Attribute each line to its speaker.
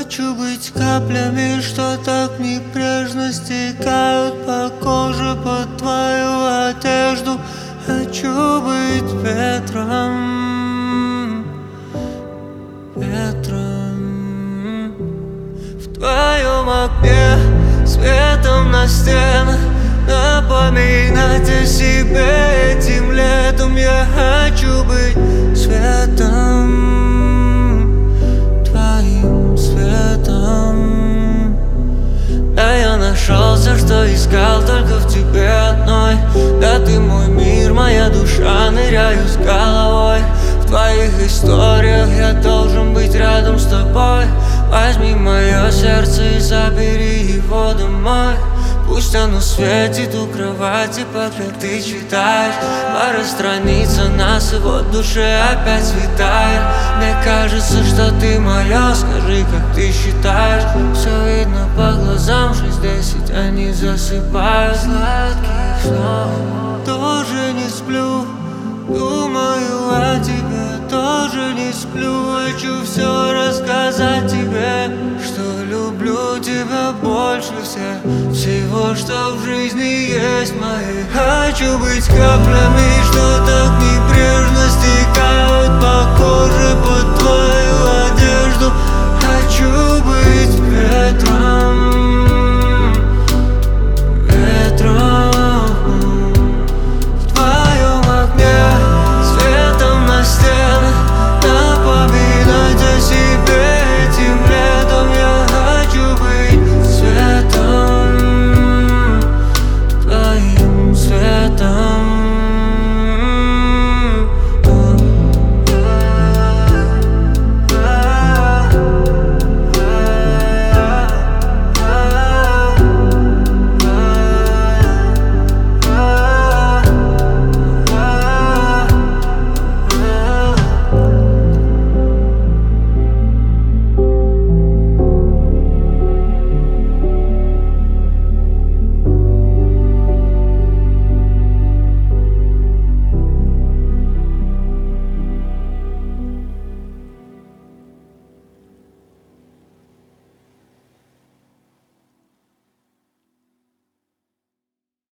Speaker 1: Хочу быть каплями, что так небрежно стекают по коже, под твою одежду. Хочу быть ветром, ветром в твоем окне, светом на стенах. Напоминать о себе этим летом. Я хочу быть светом, твоим светом. Да, я нашел все, что искал, только в тебе одной. Да, ты мой мир, моя душа, ныряю с головой. В твоих историях я должен быть рядом с тобой. Возьми мое сердце и забери его домой. Пусть оно светит у кровати, пока ты читаешь. Пара страниц о нас, и вот в душе опять светает. Мне кажется, что ты моя, скажи, как ты считаешь. Все видно по глазам, 6-10, они засыпают. Сладких снов тоже не сплю, думаю о тебе, тоже не сплю. Хочу все рассказать тебе, что люблю тебя больше всего, что в жизни есть моей. Хочу быть каплями, что так небрежно стекают по коже, под